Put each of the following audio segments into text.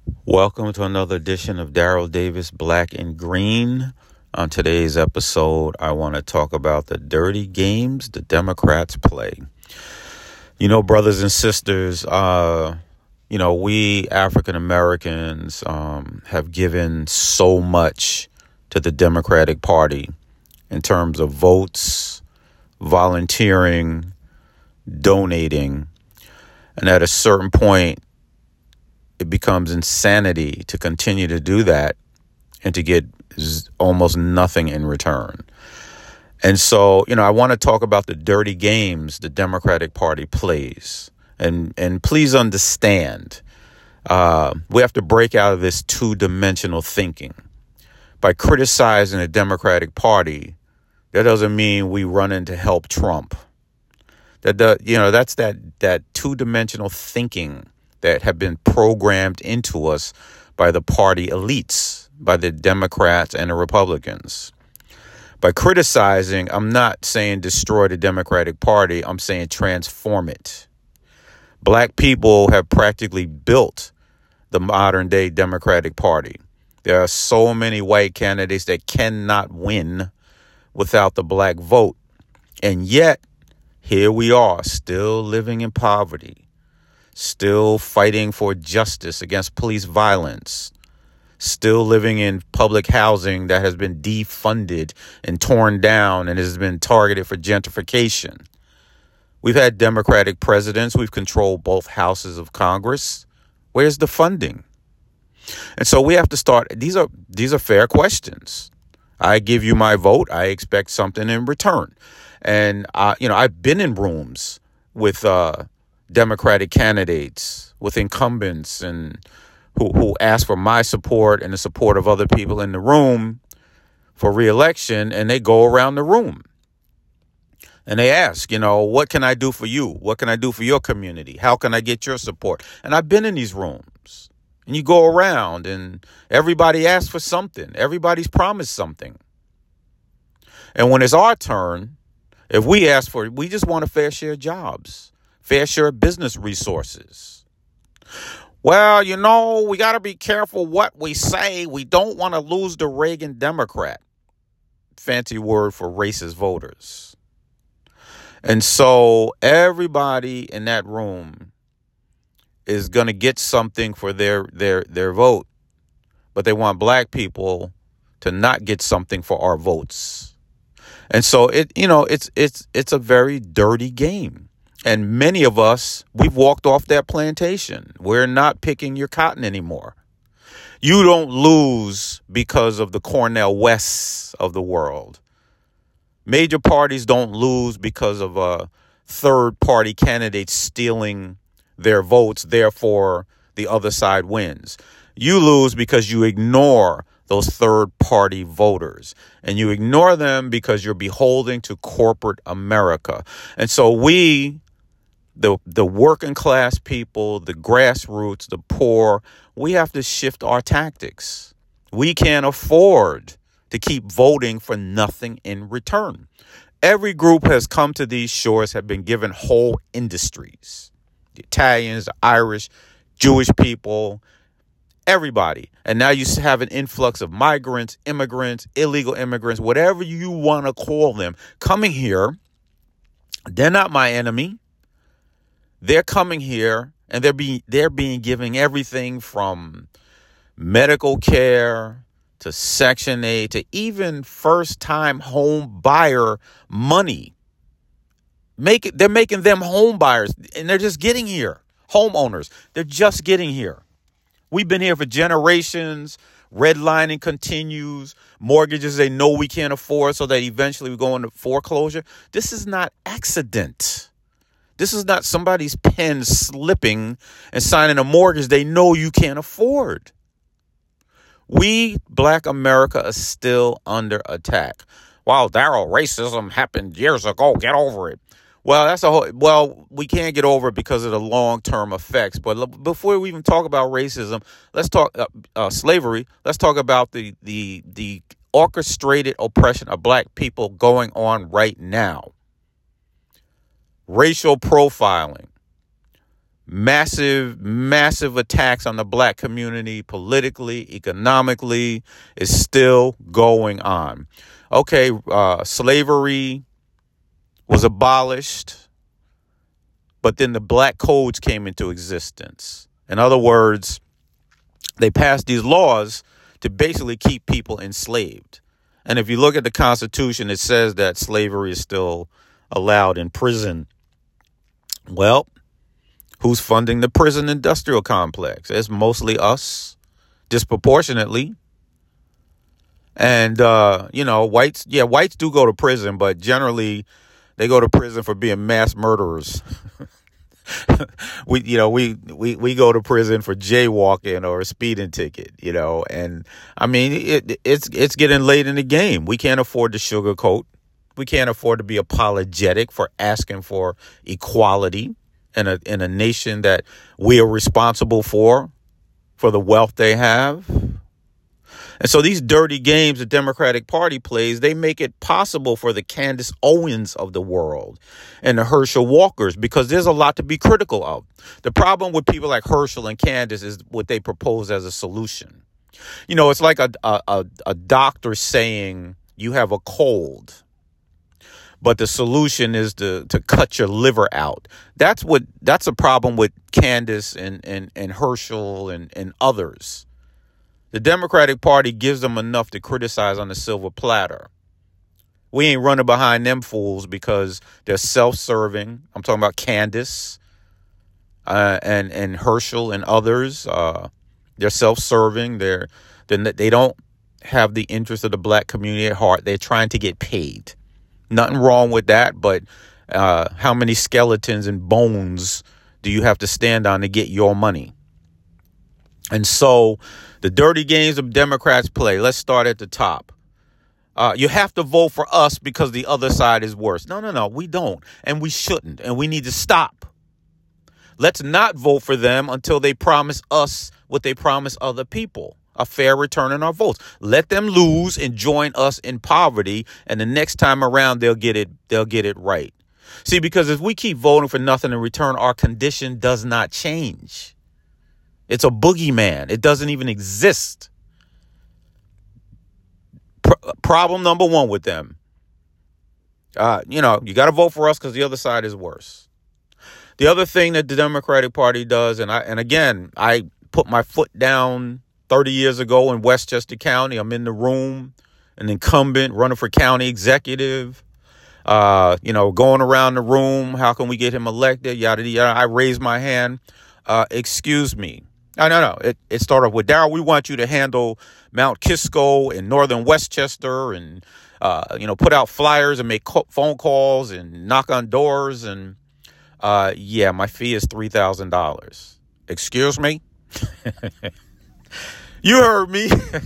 Welcome to another edition of Daryl Davis Black and Green. On today's episode, I want to talk about the dirty games the Democrats play. You know, brothers and sisters, we African Americans have given so much to the Democratic Party in terms of votes, volunteering, donating. And at a certain point, it becomes insanity to continue to do that and to get almost nothing in return. And so, I want to talk about the dirty games the Democratic Party plays. And please understand, we have to break out of this two-dimensional thinking. By criticizing the Democratic Party, that doesn't mean we run in to help Trump. That's that two-dimensional thinking that have been programmed into us by the party elites, by the Democrats and the Republicans. By criticizing, I'm not saying destroy the Democratic Party. I'm saying transform it. Black people have practically built the modern day Democratic Party. There are so many white candidates that cannot win without the black vote. And yet, here we are, still living in poverty, still fighting for justice against police violence, still living in public housing that has been defunded and torn down and has been targeted for gentrification. We've had Democratic presidents. We've controlled both houses of Congress. Where's the funding? And so we have to start. These are fair questions. I give you my vote. I expect something in return. And, I've been in rooms with Democratic candidates, with incumbents, and who ask for my support and the support of other people in the room for re-election, and they go around the room and they ask, what can I do for you? What can I do for your community? How can I get your support? And I've been in these rooms, and you go around and everybody asks for something. Everybody's promised something. And when it's our turn, if we ask for it, we just want a fair share of jobs, fair share of business resources. Well, we got to be careful what we say. We don't want to lose the Reagan Democrat. Fancy word for racist voters. And so everybody in that room is going to get something for their vote, but they want black people to not get something for our votes. And so it's a very dirty game. And many of us, we've walked off that plantation. We're not picking your cotton anymore. You don't lose because of the Cornel Wests of the world. Major parties don't lose because of third-party candidates stealing their votes. Therefore, the other side wins. You lose because you ignore those third-party voters. And you ignore them because you're beholden to corporate America. And so the working class people, the grassroots, the poor, we have to shift our tactics. We can't afford to keep voting for nothing in return. Every group has come to these shores, have been given whole industries. The Italians, the Irish, Jewish people, everybody. And now you have an influx of migrants, immigrants, illegal immigrants, whatever you want to call them, coming here. They're not my enemy. They're coming here and they're being given everything from medical care to Section 8 to even first-time home buyer money. They're making them home buyers, and they're just getting here. Homeowners, they're just getting here. We've been here for generations. Redlining continues. Mortgages they know we can't afford, so that eventually we go into foreclosure. This is not accident. This is not somebody's pen slipping and signing a mortgage they know you can't afford. We, Black America, are still under attack. Wow, Daryl, racism happened years ago. Get over it. Well, we can't get over it because of the long-term effects. But before we even talk about racism, let's talk slavery. Let's talk about the orchestrated oppression of black people going on right now. Racial profiling, massive attacks on the black community politically, economically is still going on. Okay, slavery was abolished, but then the black codes came into existence. In other words, they passed these laws to basically keep people enslaved. And if you look at the Constitution, it says that slavery is still allowed in prison. Well, who's funding the prison industrial complex? It's mostly us, disproportionately. And, whites do go to prison, but generally they go to prison for being mass murderers. we go to prison for jaywalking or a speeding ticket, and I mean, it's getting late in the game. We can't afford to sugarcoat. We can't afford to be apologetic for asking for equality in a nation that we are responsible for the wealth they have. And so these dirty games the Democratic Party plays, they make it possible for the Candace Owens of the world and the Herschel Walkers, because there's a lot to be critical of. The problem with people like Herschel and Candace is what they propose as a solution. It's like a doctor saying you have a cold, but the solution is to cut your liver out. That's a problem with Candace and Herschel and others. The Democratic Party gives them enough to criticize on the silver platter. We ain't running behind them fools because they're self-serving. I'm talking about Candace and Herschel and others. They're self-serving. They don't have the interest of the black community at heart. They're trying to get paid. Nothing wrong with that, but how many skeletons and bones do you have to stand on to get your money? And so the dirty games of Democrats play. Let's start at the top. You have to vote for us because the other side is worse. No, we don't. And we shouldn't. And we need to stop. Let's not vote for them until they promise us what they promise other people. A fair return on our votes. Let them lose and join us in poverty. And the next time around, they'll get it right. See, because if we keep voting for nothing in return, our condition does not change. It's a boogeyman. It doesn't even exist. Problem number one with them. You got to vote for us because the other side is worse. The other thing that the Democratic Party does, and I put my foot down 30 years ago in Westchester County. I'm in the room, an incumbent running for county executive, going around the room. How can we get him elected? Yada, yada. I raised my hand. Excuse me. No. It started with, Darryl, we want you to handle Mount Kisco and northern Westchester and, put out flyers and make phone calls and knock on doors. And, my fee is $3,000. Excuse me? You heard me.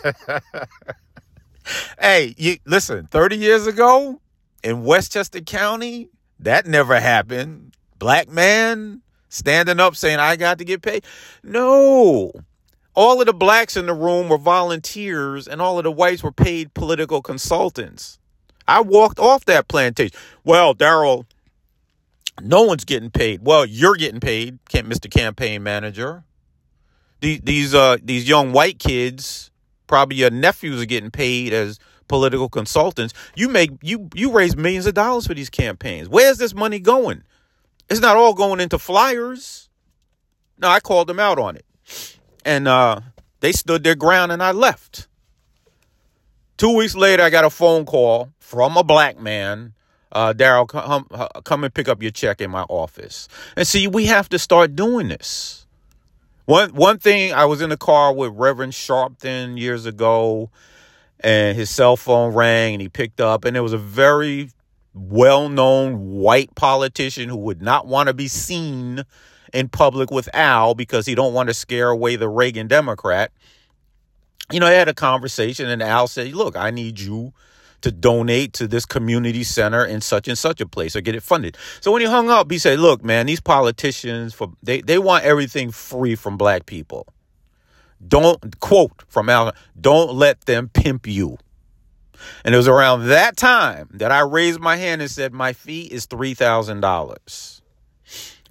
Hey, listen, 30 years ago in Westchester County, that never happened. Black man standing up saying, I got to get paid. No. All of the blacks in the room were volunteers and all of the whites were paid political consultants. I walked off that plantation. Well, Darryl, no one's getting paid. Well, you're getting paid, Mr. Campaign Manager. These young white kids, probably your nephews, are getting paid as political consultants. You raise millions of dollars for these campaigns. Where's this money going? It's not all going into flyers. No, I called them out on it. And they stood their ground and I left. 2 weeks later, I got a phone call from a black man. Darryl, come and pick up your check in my office. And see, we have to start doing this. One thing, I was in the car with Reverend Sharpton years ago, and his cell phone rang and he picked up, and it was a very well-known white politician who would not want to be seen in public with Al because he don't want to scare away the Reagan Democrat. They had a conversation and Al said, look, I need you to donate to this community center in such and such a place or get it funded. So when he hung up, he said, look, man, these politicians, they want everything free from black people. Don't, quote from Al, don't let them pimp you. And it was around that time that I raised my hand and said, my fee is $3,000.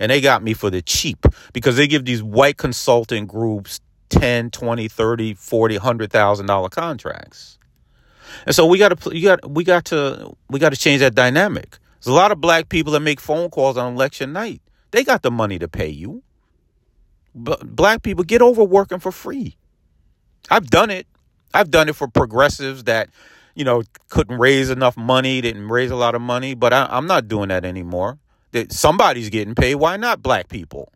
And they got me for the cheap because they give these white consulting groups 10, 20, 30, 40, $100,000 contracts. And so we got to change that dynamic. There's a lot of black people that make phone calls on election night. They got the money to pay you. But black people, get over working for free. I've done it. I've done it for progressives that, couldn't raise enough money, didn't raise a lot of money. But I'm not doing that anymore. Somebody's getting paid. Why not black people?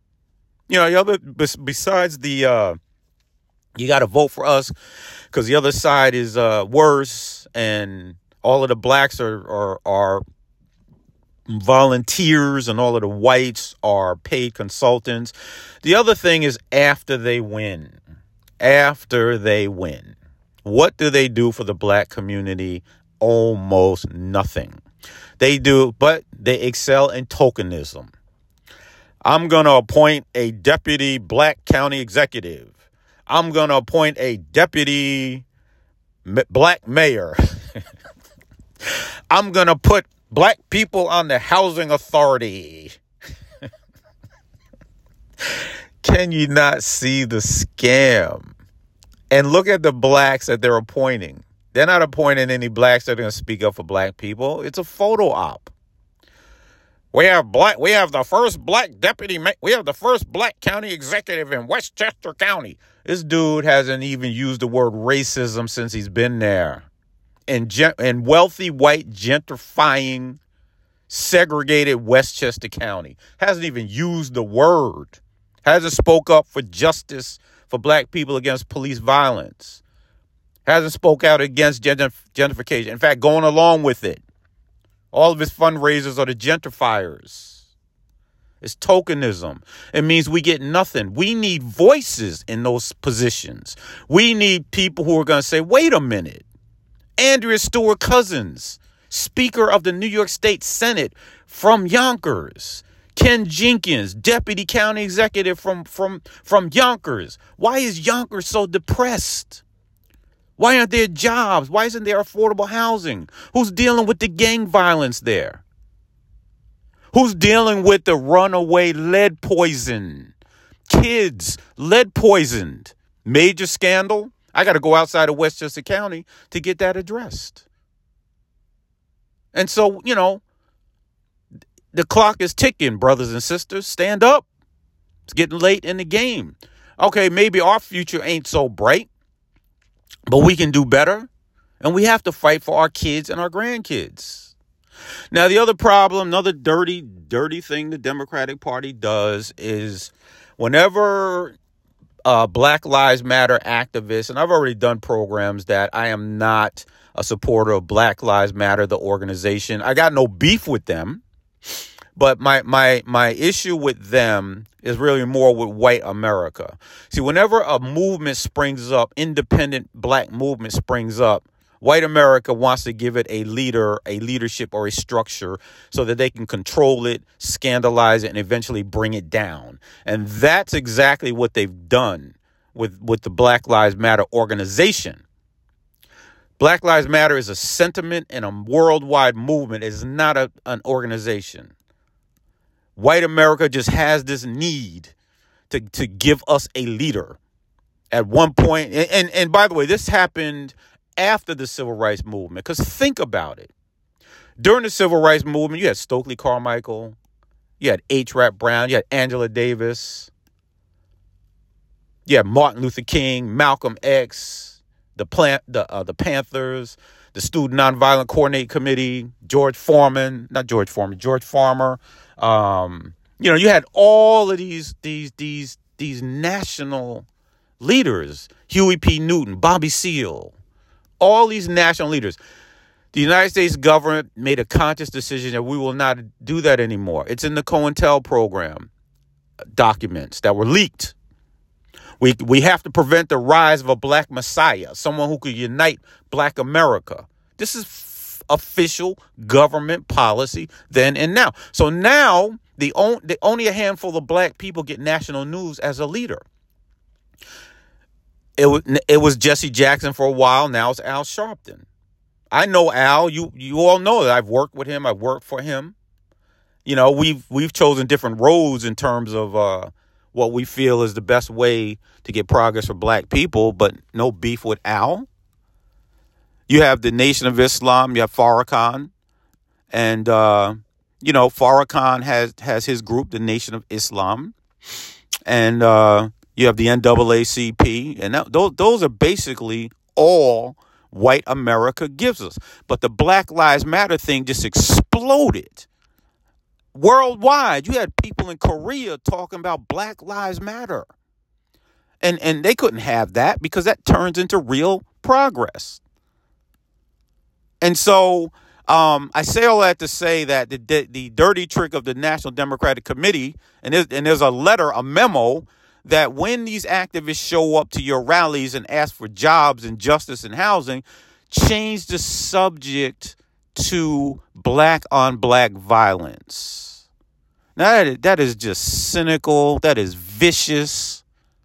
Besides the, you got to vote for us because the other side is worse, and all of the blacks are volunteers and all of the whites are paid consultants. The other thing is after they win, what do they do for the black community? Almost nothing. They do, but they excel in tokenism. I'm going to appoint a deputy black county executive. I'm going to appoint a deputy black mayor. I'm going to put black people on the housing authority. Can you not see the scam? And look at the blacks that they're appointing. They're not appointing any blacks that are going to speak up for black people. It's a photo op. We have the first black deputy. We have the first black county executive in Westchester County. This dude hasn't even used the word racism since he's been there. And wealthy, white, gentrifying, segregated Westchester County. Hasn't even used the word. Hasn't spoke up for justice for black people against police violence. Hasn't spoke out against gentrification. In fact, going along with it. All of his fundraisers are the gentrifiers. It's tokenism. It means we get nothing. We need voices in those positions. We need people who are going to say, wait a minute. Andrea Stewart Cousins, Speaker of the New York State Senate from Yonkers. Ken Jenkins, Deputy County Executive from Yonkers. Why is Yonkers so depressed? Why aren't there jobs? Why isn't there affordable housing? Who's dealing with the gang violence there? Who's dealing with the runaway lead poison? Kids, lead poisoned. Major scandal. I got to go outside of Westchester County to get that addressed. And so, the clock is ticking, brothers and sisters. Stand up. It's getting late in the game. Okay, maybe our future ain't so bright, but we can do better. And we have to fight for our kids and our grandkids. Now, the other problem, another dirty thing the Democratic Party does is whenever Black Lives Matter activists, and I've already done programs that I am not a supporter of Black Lives Matter, the organization. I got no beef with them. But my issue with them is really more with white America. See, whenever a movement springs up, independent black movement springs up, white America wants to give it a leadership or a structure so that they can control it, scandalize it, and eventually bring it down. And that's exactly what they've done with the Black Lives Matter organization. Black Lives Matter is a sentiment and a worldwide movement. It is not an organization. White America just has this need to give us a leader. At one point, and by the way, this happened after the Civil Rights Movement. Because think about it. During the Civil Rights Movement, you had Stokely Carmichael, you had H. Rap Brown, you had Angela Davis, you had Martin Luther King, Malcolm X, the Panthers, the Student Nonviolent Coordinating Committee, George Farmer. You had all of these national leaders, Huey P. Newton, Bobby Seale, all these national leaders. The United States government made a conscious decision that we will not do that anymore. It's in the COINTEL program documents that were leaked. We have to prevent the rise of a black messiah, someone who could unite black America. This is official government policy then and now. So now only a handful of black people get national news as a leader. It was Jesse Jackson for a while. Now it's Al Sharpton. I know Al. You all know that I've worked with him. I've worked for him. we've chosen different roads in terms of what we feel is the best way to get progress for black people, but no beef with Al. You have the Nation of Islam, you have Farrakhan, and Farrakhan has his group, the Nation of Islam, and you have the NAACP, and those are basically all white America gives us. But the Black Lives Matter thing just exploded worldwide. You had people in Korea talking about Black Lives Matter, and they couldn't have that because that turns into real progress. And so I say all that to say that the dirty trick of the National Democratic Committee, and there's a letter, a memo, that when these activists show up to your rallies and ask for jobs and justice and housing, change the subject to black on black violence. Now that is just cynical. That is vicious,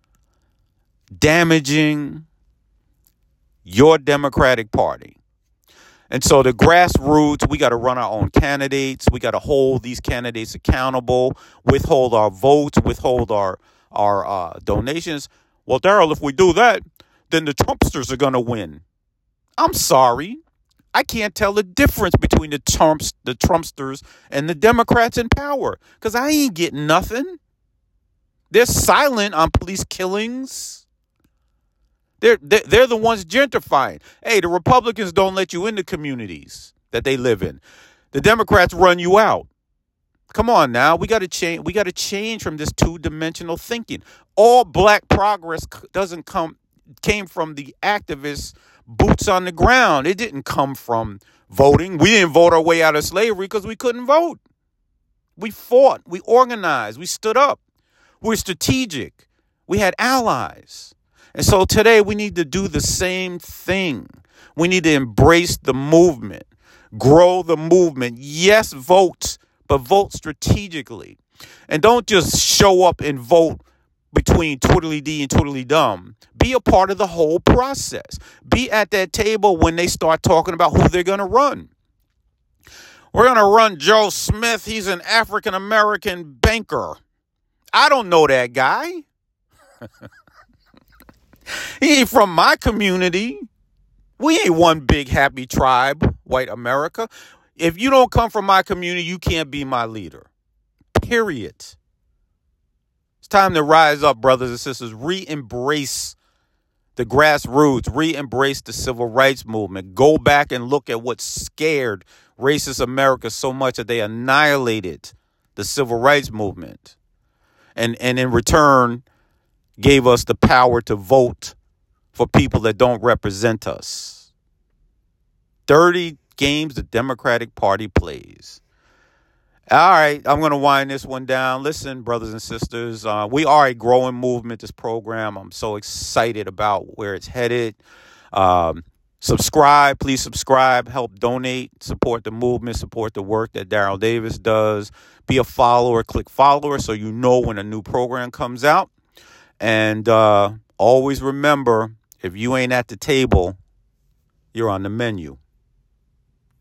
damaging your Democratic Party. And so the grassroots, we got to run our own candidates. We got to hold these candidates accountable, withhold our votes, withhold our donations. Well, Daryl, if we do that, then the Trumpsters are going to win. I'm sorry. I can't tell the difference between the Trumpsters and the Democrats in power because I ain't getting nothing. They're silent on police killings. They're the ones gentrifying. Hey, the Republicans don't let you into communities that they live in. The Democrats run you out. Come on now. We got to change. We got to change from this two-dimensional thinking. All black progress came from the activists' boots on the ground. It didn't come from voting. We didn't vote our way out of slavery because we couldn't vote. We fought. We organized. We stood up. We were strategic. We had allies. And so today we need to do the same thing. We need to embrace the movement, grow the movement. Yes, vote, but vote strategically. And don't just show up and vote between twiddly-dee and twiddly-dum. Be a part of the whole process. Be at that table when they start talking about who they're going to run. We're going to run Joe Smith. He's an African-American banker. I don't know that guy. He ain't from my community. We ain't one big happy tribe, white America. If you don't come from my community, you can't be my leader. Period. It's time to rise up, brothers and sisters. Re-embrace the grassroots. Re-embrace the civil rights movement. Go back and look at what scared racist America so much that they annihilated the civil rights movement. And in return, gave us the power to vote for people that don't represent us. Dirty games the Democratic Party plays. All right, I'm going to wind this one down. Listen, brothers and sisters, we are a growing movement, this program. I'm so excited about where it's headed. Subscribe, please subscribe, help donate, support the movement, support the work that Daryl Davis does. Be a follower, click follower so you know when a new program comes out. And always remember, if you ain't at the table, you're on the menu.